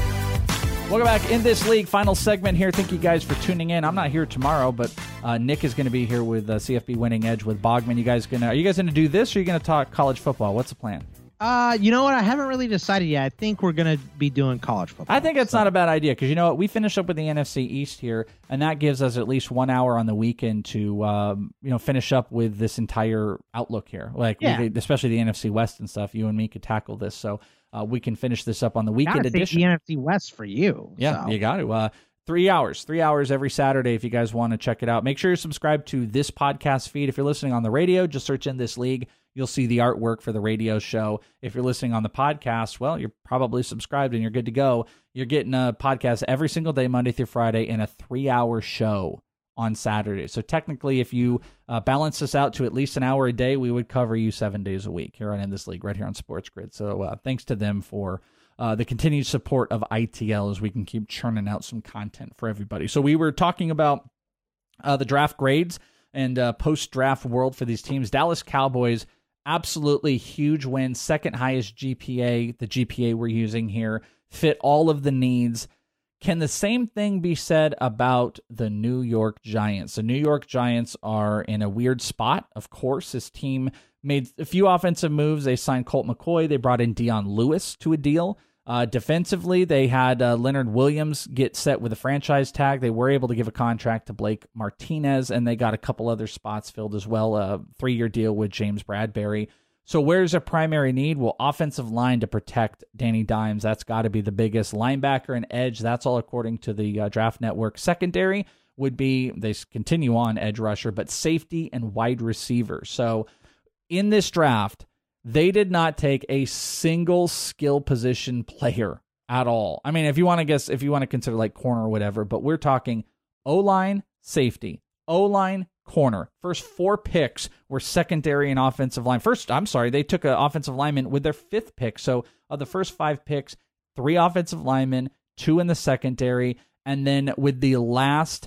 Welcome back In This League. Final segment here. Thank you guys for tuning in. I'm not here tomorrow, but Nick is going to be here with CFB Winning Edge with Bogman. Are you guys going to do this, or are you going to talk college football? What's the plan? You know what? I haven't really decided yet. I think we're going to be doing college football. I think it's not a bad idea because you know what? We finish up with the NFC East here, and that gives us at least 1 hour on the weekend to finish up with this entire outlook here. Like, especially the NFC West and stuff. You and me could tackle this, so we can finish this up on the weekend edition. The NFC West for you. Yeah, so. You got to. 3 hours every Saturday if you guys want to check it out. Make sure you're subscribed to this podcast feed. If you're listening on the radio, just search In This League. You'll see the artwork for the radio show. If you're listening on the podcast, well, you're probably subscribed and you're good to go. You're getting a podcast every single day, Monday through Friday, and a 3-hour show on Saturday. So technically, if you balance this out to at least an hour a day, we would cover you 7 days a week here on In This League, right here on Sports Grid. So thanks to them for the continued support of ITL as we can keep churning out some content for everybody. So we were talking about the draft grades and post-draft world for these teams. Dallas Cowboys, absolutely huge win, second highest GPA, the GPA we're using here, fit all of the needs. Can the same thing be said about the New York Giants? The New York Giants are in a weird spot. Of course, this team made a few offensive moves. They signed Colt McCoy. They brought in Dion Lewis to a deal. Defensively, they had Leonard Williams get set with a franchise tag. They were able to give a contract to Blake Martinez, and they got a couple other spots filled as well, a 3-year deal with James Bradbury. So where's a primary need? Well, offensive line to protect Danny Dimes. That's got to be the biggest. Linebacker and edge, that's all according to the Draft Network. Secondary would be, they continue on edge rusher, but safety and wide receiver. So in this draft, they did not take a single skill position player at all. I mean, if you want to consider like corner or whatever, but we're talking O-line, safety, O-line, corner. First 4 picks were secondary and offensive line. They took an offensive lineman with their 5th pick. So of the first 5 picks, 3 offensive linemen, 2 in the secondary, and then with the last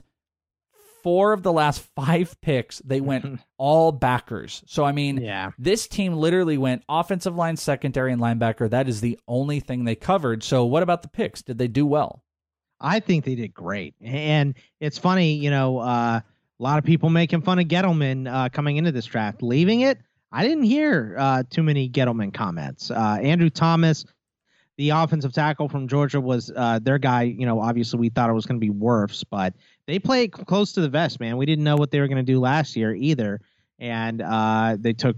4 of the last 5 picks, they went all backers. So, I mean, This team literally went offensive line, secondary, and linebacker. That is the only thing they covered. So what about the picks? Did they do well? I think they did great. And it's funny, a lot of people making fun of Gettleman coming into this draft. Leaving it, I didn't hear too many Gettleman comments. Andrew Thomas, the offensive tackle from Georgia, was their guy. Obviously we thought it was going to be Wirfs, but they played close to the vest, man. We didn't know what they were going to do last year either. And they took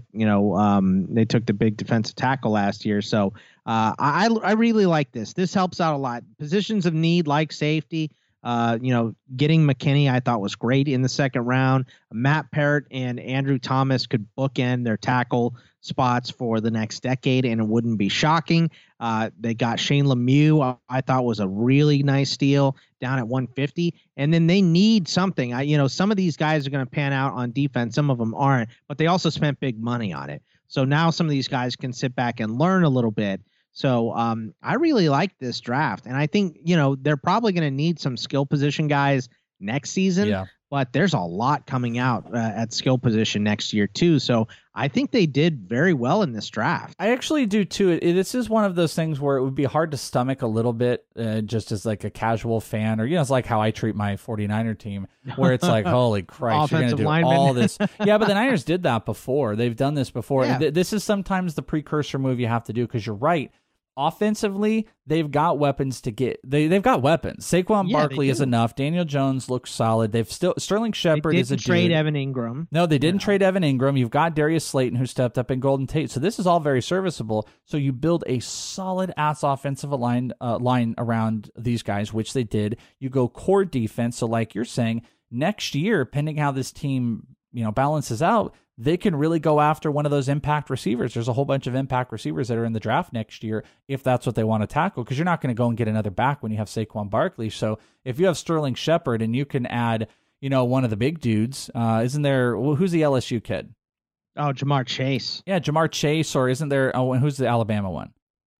the big defensive tackle last year. So I really like this. This helps out a lot. Positions of need like safety, Getting McKinney I thought was great in the second round. Matt Parrott and Andrew Thomas could bookend their tackle spots for the next decade, and it wouldn't be shocking. They got Shane Lemieux, I thought was a really nice deal down at 150. And then they need something. Some of these guys are going to pan out on defense. Some of them aren't, but they also spent big money on it. So now some of these guys can sit back and learn a little bit. So I really like this draft. And I think, they're probably going to need some skill position guys next season. Yeah. But there's a lot coming out at skill position next year, too. So I think they did very well in this draft. I actually do, too. This is one of those things where it would be hard to stomach a little bit just as like a casual fan, or, it's like how I treat my 49er team, where it's like, holy Christ, you're going to do all this. Yeah, but the Niners did that before. They've done this before. Yeah. This is sometimes the precursor move you have to do, because you're right. Offensively, they've got weapons to get. They've got weapons. Saquon Barkley is enough. Daniel Jones looks solid. Sterling Shepard is a dude. Trade Evan Ingram. No, they didn't trade Evan Ingram. You've got Darius Slayton, who stepped up in Golden Tate. So this is all very serviceable. So you build a solid ass offensive line around these guys, which they did. You go core defense. So like you're saying, next year, pending how this team balances out, they can really go after one of those impact receivers. There's a whole bunch of impact receivers that are in the draft next year if that's what they want to tackle, because you're not going to go and get another back when you have Saquon Barkley. So if you have Sterling Shepard and you can add, one of the big dudes, isn't there, who's the LSU kid? Oh, Jamar Chase. Yeah, Jamar Chase, or isn't there, who's the Alabama one?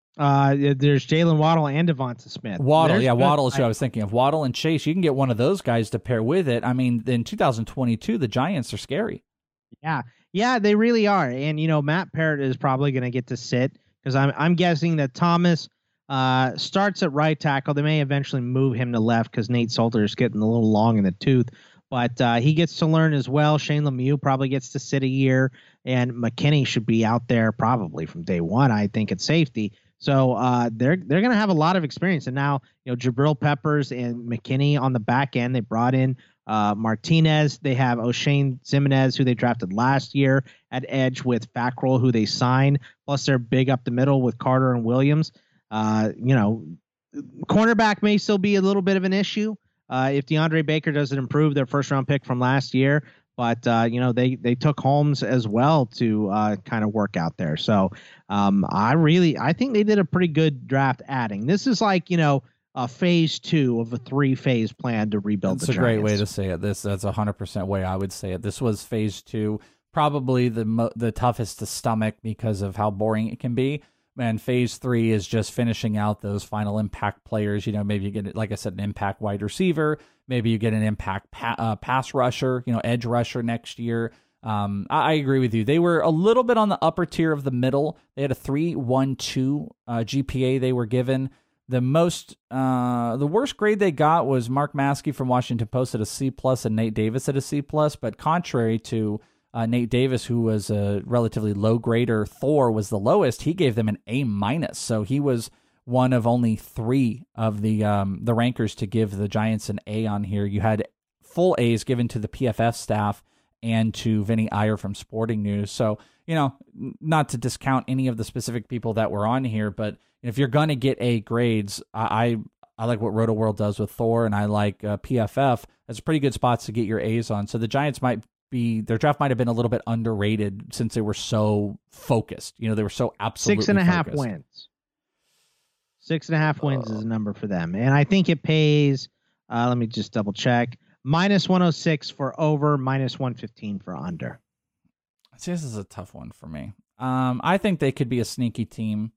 There's Jalen Waddle and Devonta Smith. Waddle is who I was thinking of. Waddle and Chase, you can get one of those guys to pair with it. I mean, in 2022, the Giants are scary. Yeah, they really are. And, Matt Parrott is probably going to get to sit, because I'm guessing that Thomas starts at right tackle. They may eventually move him to left because Nate Solder is getting a little long in the tooth. But he gets to learn as well. Shane Lemieux probably gets to sit a year, and McKinney should be out there probably from day one, I think, at safety. So they're going to have a lot of experience. And now, Jabril Peppers and McKinney on the back end, they brought in Martinez. They have O'Shane Zimenez, who they drafted last year at edge, with Fackrell, who they signed. Plus, they're big up the middle with Carter and Williams. Cornerback may still be a little bit of an issue if DeAndre Baker doesn't improve their first-round pick from last year. But, they took Holmes as well to kind of work out there. So I think they did a pretty good draft adding. This is like, phase 2 of a 3-phase plan to rebuild the Giants. That's a great way to say it. That's 100% way I would say it. This was phase 2, probably the toughest to stomach because of how boring it can be. And phase 3 is just finishing out those final impact players. Maybe you get, like I said, an impact wide receiver. Maybe you get an impact pass rusher, edge rusher next year. I agree with you. They were a little bit on the upper tier of the middle. They had a 3.12 GPA they were given. The worst grade they got was Mark Maskey from Washington Post at a C+, and Nate Davis at a C+. But contrary to Nate Davis, who was a relatively low grader, Thor was the lowest. He gave them an A-. So he was one of only 3 of the rankers to give the Giants an A on here. You had full A's given to the PFF staff and to Vinny Iyer from Sporting News. So, not to discount any of the specific people that were on here, but if you're going to get A grades, I like what Roto World does with Thor, and I like PFF. That's pretty good spots to get your A's on. So the Giants their draft might have been a little bit underrated since they were so focused. They were so absolutely 6.5 wins. 6.5 wins is a number for them. And I think it pays, let me just double check, -106 for over, -115 for under. See, this is a tough one for me. I think they could be a sneaky team.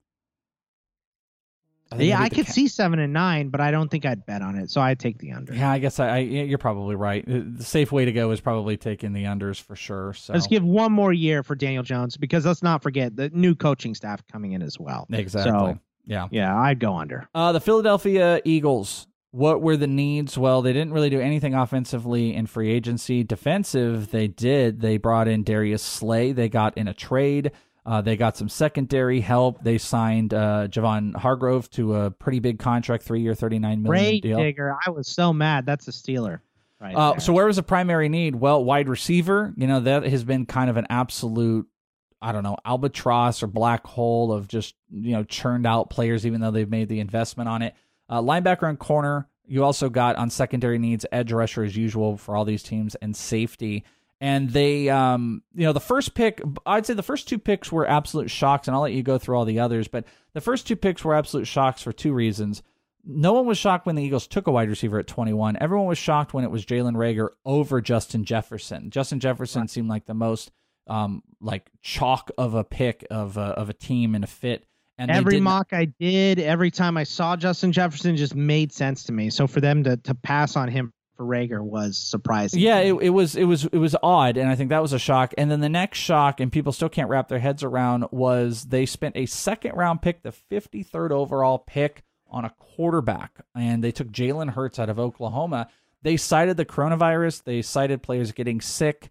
I could see 7 and 9, but I don't think I'd bet on it, so I'd take the under. Yeah, I guess you're probably right. The safe way to go is probably taking the unders for sure. So let's give one more year for Daniel Jones, because let's not forget the new coaching staff coming in as well. Exactly. So, yeah, I'd go under. The Philadelphia Eagles. What were the needs? Well, they didn't really do anything offensively in free agency. Defensive, they did. They brought in Darius Slay. They got in a trade. They got some secondary help. They signed Javon Hargrove to a pretty big contract, 3-year, $39 million deal. Digger. I was so mad. That's a Steeler. Right. So where was the primary need? Well, wide receiver. That has been kind of an absolute, albatross or black hole of just, churned out players, even though they've made the investment on it. Linebacker and corner, You also got on secondary needs, edge rusher as usual for all these teams, and safety. And they, the first pick, I'd say the first 2 picks were absolute shocks, and I'll let you go through all the others. But the first 2 picks were absolute shocks for 2 reasons. No one was shocked when the Eagles took a wide receiver at 21. Everyone was shocked when it was Jalen Reagor over Justin Jefferson. Justin Jefferson seemed like the most chalk of a pick of a team and a fit. And every mock I did, every time I saw Justin Jefferson, just made sense to me. So for them to pass on him for Reagor was surprising. Yeah, it was odd, and I think that was a shock. And then the next shock, and people still can't wrap their heads around, was they spent a second-round pick, the 53rd overall pick, on a quarterback, and they took Jalen Hurts out of Oklahoma. They cited the coronavirus. They cited players getting sick.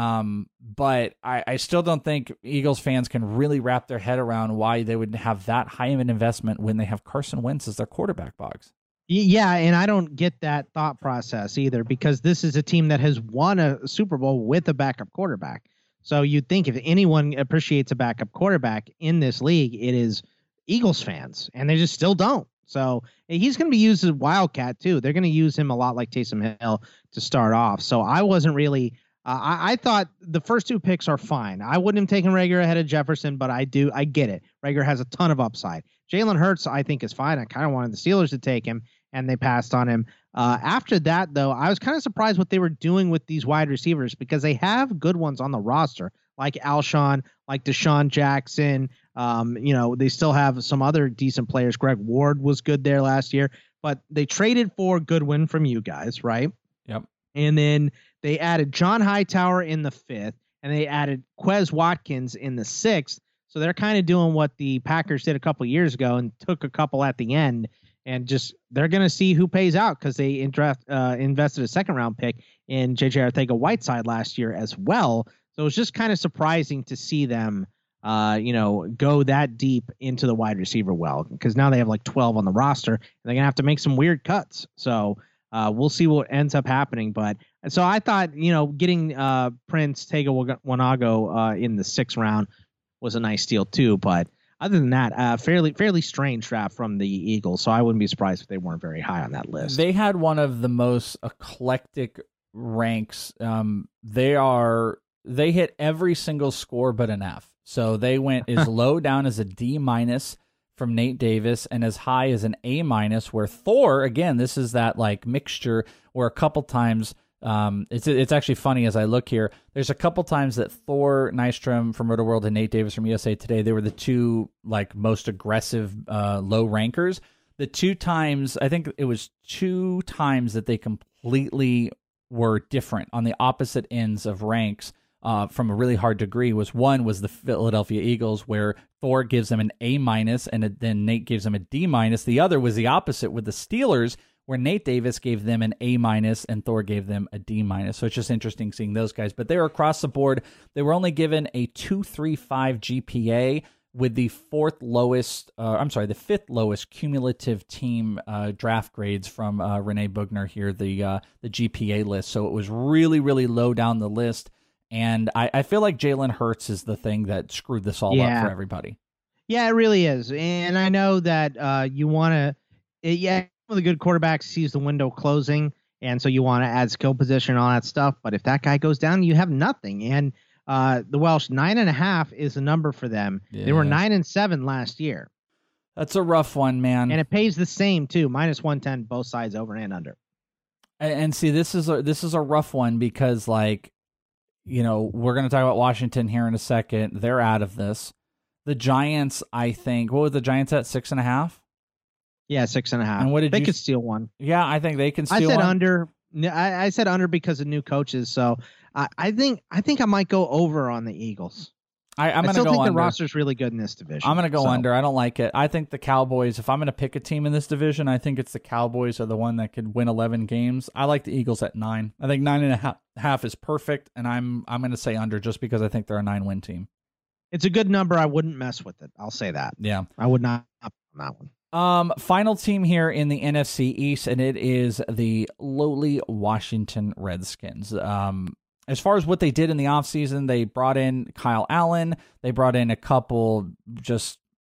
But I still don't think Eagles fans can really wrap their head around why they would have that high of an investment when they have Carson Wentz as their quarterback, Boggs. Yeah, and I don't get that thought process either, because this is a team that has won a Super Bowl with a backup quarterback. So you'd think if anyone appreciates a backup quarterback in this league, it is Eagles fans, and they just still don't. So he's going to be used as a wildcat too. They're going to use him a lot like Taysom Hill to start off. So I wasn't really I thought the first 2 picks are fine. I wouldn't have taken Reagor ahead of Jefferson, but I get it. Reagor has a ton of upside. Jalen Hurts, I think, is fine. I kind of wanted the Steelers to take him, and they passed on him. After that, though, I was kind of surprised what they were doing with these wide receivers, because they have good ones on the roster, like Alshon, like Deshaun Jackson. They still have some other decent players. Greg Ward was good there last year, but they traded for Goodwin from you guys, right? Yep. And then they added John Hightower in the 5th, and they added Quez Watkins in the 6th. So they're kind of doing what the Packers did a couple years ago and took a couple at the end, and just they're going to see who pays out, because they invested a 2nd-round pick in J.J. Arcega-Whiteside last year as well. So it was just kind of surprising to see them go that deep into the wide receiver well, because now they have like 12 on the roster, and they're going to have to make some weird cuts. So we'll see what ends up happening. But so I thought, getting Prince Tega Wanago in the 6th round was a nice deal too. But other than that, fairly strange draft from the Eagles. So I wouldn't be surprised if they weren't very high on that list. They had one of the most eclectic ranks. They hit every single score but an F. So they went as low down as a D- from Nate Davis, and as high as an A-, where Thor, again, this is that like mixture where a couple times, it's actually funny as I look here, there's a couple times that Thor Nystrom from Roto-World and Nate Davis from USA Today, they were the 2 like most aggressive low rankers. The 2 times, I think it was 2 times that they completely were different on the opposite ends of ranks. From a really hard degree was the Philadelphia Eagles, where Thor gives them an A-, and then Nate gives them a D-. The other was the opposite with the Steelers, where Nate Davis gave them an A- and Thor gave them a D-. So it's just interesting seeing those guys. But they were across the board. They were only given a 2.35 GPA, with the 5th lowest cumulative team draft grades from Renee Bugner here, the GPA list. So it was really, really low down the list. And I feel like Jalen Hurts is the thing that screwed this all up for everybody. Yeah, it really is. And I know that you want to, one of the good quarterbacks sees the window closing, and so you want to add skill position and all that stuff. But if that guy goes down, you have nothing. And the Welsh, 9.5 is the number for them. Yeah. They were 9-7 last year. That's a rough one, man. And it pays the same too, -110 both sides, over and under. And see, this is a rough one, because like, we're going to talk about Washington here in a second. They're out of this. The Giants, I think, what were the Giants at, 6.5? Yeah, 6.5. And what did they could steal one? Yeah, I think they can steal one. I said under. I said under because of new coaches. So I think I might go over on the Eagles. I'm going to go under. I still think the roster's really good in this division. I'm going to go under. I don't like it. I think the Cowboys, if I'm going to pick a team in this division, I think it's the Cowboys are the one that could win 11 games. I like the Eagles at 9. I think 9.5 is perfect, and I'm going to say under just because I think they're a 9-win team. It's a good number. I wouldn't mess with it. I'll say that. Yeah. I would not on that one. Final team here in the NFC East, and it is the lowly Washington Redskins. As far as what they did in the offseason, they brought in Kyle Allen. They brought in a couple just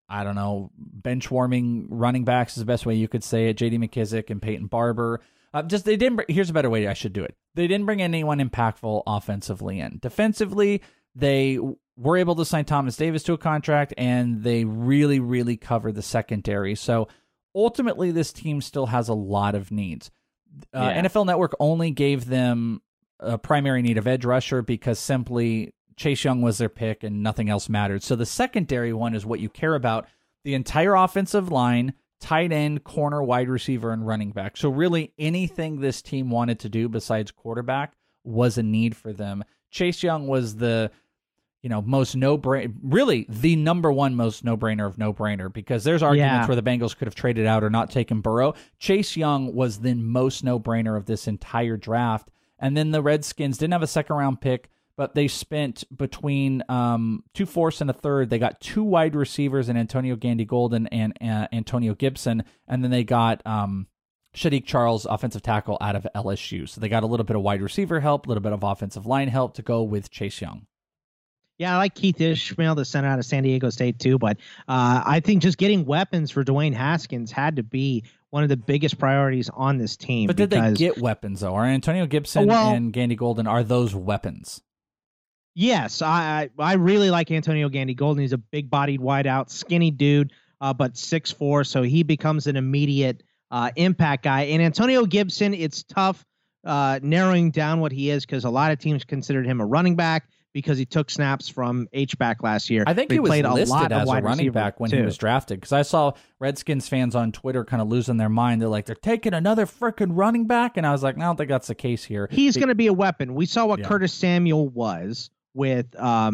I don't know, bench warming running backs is the best way you could say it. J.D. McKissick and Peyton Barber. They didn't. Here's a better way I should do it. They didn't bring anyone impactful offensively in. Defensively, they were able to sign Thomas Davis to a contract, and they really, really covered the secondary. So ultimately, this team still has a lot of needs. NFL Network only gave them a primary need of edge rusher because simply Chase Young was their pick and nothing else mattered. So the secondary one is what you care about. The entire offensive line, tight end, corner, wide receiver, and running back. So really anything this team wanted to do besides quarterback was a need for them. Chase Young was the most no-brainer, really the number one most no-brainer of no-brainer, because there's arguments where the Bengals could have traded out or not taken Burrow. Chase Young was the most no-brainer of this entire draft. And then the Redskins didn't have a second-round pick, but they spent between 2 fourths and a third. They got 2 wide receivers in Antonio Gandy-Golden and Antonio Gibson, and then they got Shadik Charles, offensive tackle, out of LSU. So they got a little bit of wide receiver help, a little bit of offensive line help to go with Chase Young. Yeah, I like Keith Ishmael, the center out of San Diego State, too. But I think just getting weapons for Dwayne Haskins had to be one of the biggest priorities on this team. But did they get weapons, though? Are Antonio Gibson and Gandy-Golden, are those weapons? Yes, I really like Antonio Gandy-Golden. He's a big-bodied wideout, skinny dude, but 6'4", so he becomes an immediate impact guy. And Antonio Gibson, it's tough narrowing down what he is because a lot of teams considered him a running back because he took snaps from H-back last year. I think he was listed as a running back when he was drafted, because I saw Redskins fans on Twitter kind of losing their mind. They're like, they're taking another freaking running back, and I was like, I don't think that's the case here. He's going to be a weapon. We saw what Curtis Samuel was with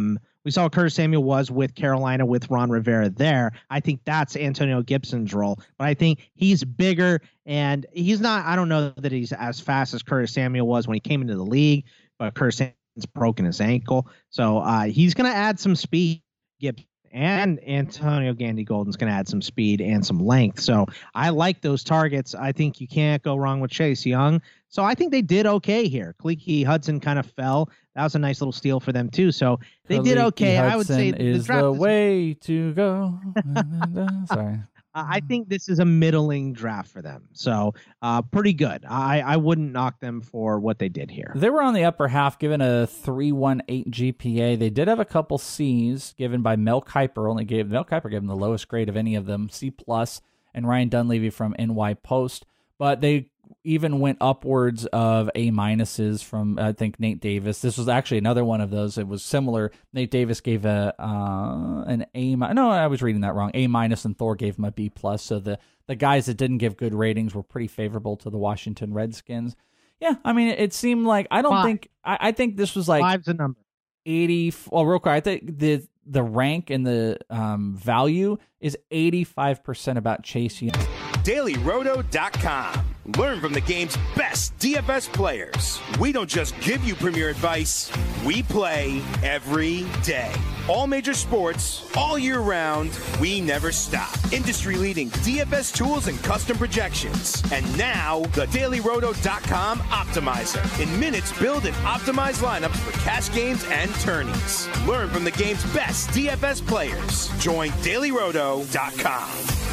Carolina with Ron Rivera there. I think that's Antonio Gibson's role, but I think he's bigger, and he's not, I don't know that he's as fast as Curtis Samuel was when he came into the league, but Curtis Samuel's broken his ankle. So he's going to add some speed. Gibson and Antonio Gandy-Golden's going to add some speed and some length. So I like those targets. I think you can't go wrong with Chase Young. So I think they did okay here. Khaleke Hudson kind of fell. That was a nice little steal for them too. So they did okay. Hudson I would say is the way to go. Sorry. I think this is a middling draft for them. So pretty good. I wouldn't knock them for what they did here. They were on the upper half, given a 3.18 GPA. They did have a couple C's given by Mel Kiper. Mel Kiper gave them the lowest grade of any of them, C+, and Ryan Dunleavy from NY Post. But they even went upwards of A- from, I think, Nate Davis. This was actually another one of those. It was similar. Nate Davis gave an A-. No, I was reading that wrong. A-, and Thor gave him a B+. So the guys that didn't give good ratings were pretty favorable to the Washington Redskins. Yeah, I mean, it seemed like, I think this was like 5's a number. 80. Well, real quick, I think the rank and the value is 85% about Chase Young. DailyRoto.com. Learn from the game's best DFS players. We don't just give you premier advice, we play every day. All major sports, all year round, we never stop. Industry-leading DFS tools and custom projections. And now, the DailyRoto.com Optimizer. In minutes, build and optimize lineups for cash games and tourneys. Learn from the game's best DFS players. Join DailyRoto.com.